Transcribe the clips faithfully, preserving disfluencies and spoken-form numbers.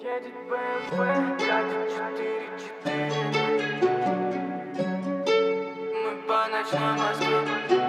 Едет бэ эм вэ, катит четыре четыре. Мы по ночной Москве.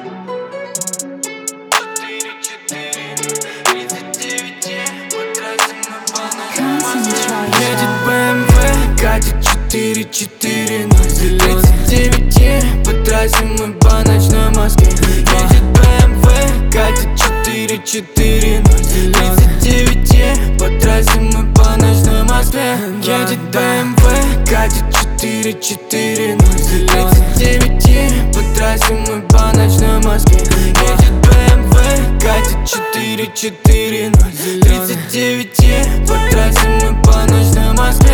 четыре четыре, тридцать девять е, по трассе мы по ночной Москве. Едет бэ эм вэ, катит четыре четыре. тридцать девять е, по трассе мы по ночной Москве. Едет бэ эм вэ, катит четыре четыре. тридцать девять е, по трассе мы по ночной Москве. Едет бэ эм вэ, катит четыре четыре. тридцать девять е, по трассе мы по ночной Москве. Едет бэ эм вэ, катит четыре четыре. тридцать девять е, по трассе мы по ночной Москве.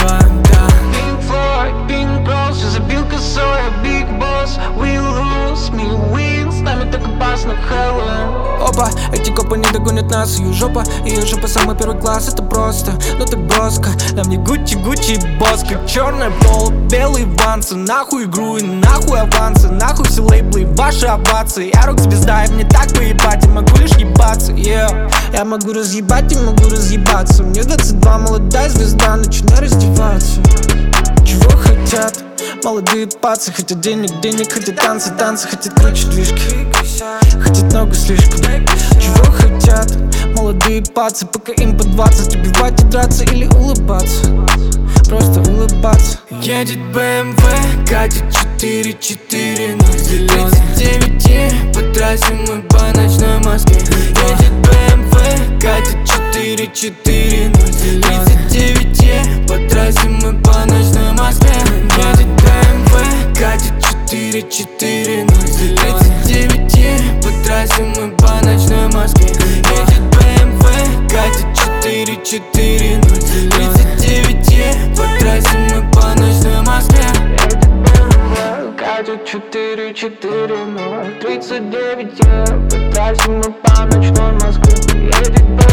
Pink Floyd, Pink Rose, все забил косой, Big Boss, we lose, me win, с нами так опасно, Хэллоуин. Опа, эти копы не догонят нас, ее жопа, ее жопа самый первый класс, это просто, ну так броско. Нам не Гуччи, Гуччи, Боско, черное поло, белые вансы, нахуй игру и нахуй авансы, нахуй все лейблы и ваши овации. Я рок-звезда, и мне так поебать, я могу лишь ебаться, yeah. Я могу разъебать и могу разъебаться. Мне двадцать два, молодая звезда, начинай раздеваться. Чего хотят молодые пацы? Хотят денег, денег, хотят танцы, танцы, хотят круче движки, хотят много слишком. Чего хотят молодые пацы, пока им по двадцать? Убивать и драться или улыбаться? Просто улыбаться. Едет бэ эм вэ, катит четыре четыре. тридцать девять е, по трассе мы по ночной Москве. Едет бэ эм вэ, катит четыре четыре. тридцать девять е, по трассе мы по ночной Москве. Едет бэ эм вэ, катит четыре четыре. тридцать девять е, по трассе мы по ночной Москве. Едет бэ эм вэ, катит четыре четыре. тридцать девять е, по трассе мы по ночной Москве. Едет бэ эм вэ, катит четыре четыре, тридцать девять е, по трассе мы по ночной Москве. Едет бэ